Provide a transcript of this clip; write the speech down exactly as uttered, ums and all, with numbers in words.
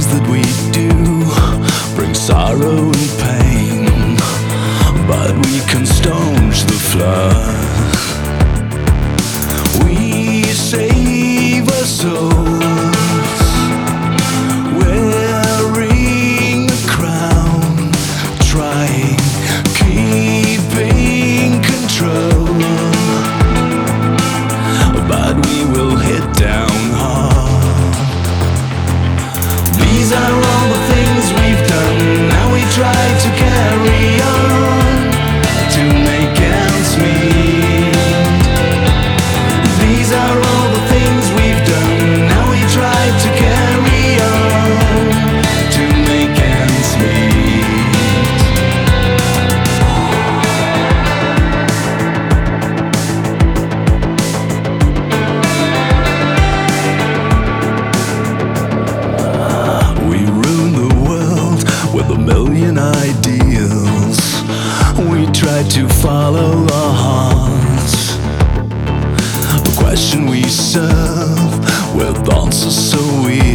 that we do bring sorrow and pain, but we can staunch the flood. We save our souls, wearing a crown, trying, keeping control, but we will hit down hard. These are all the things we've done. Now we try to carry on to make ends meet. These are all the things we've done. Now we try to carry on to make ends meet. We ruin the world with a million ideals. We try to follow our hearts. The question we serve with answers so weird.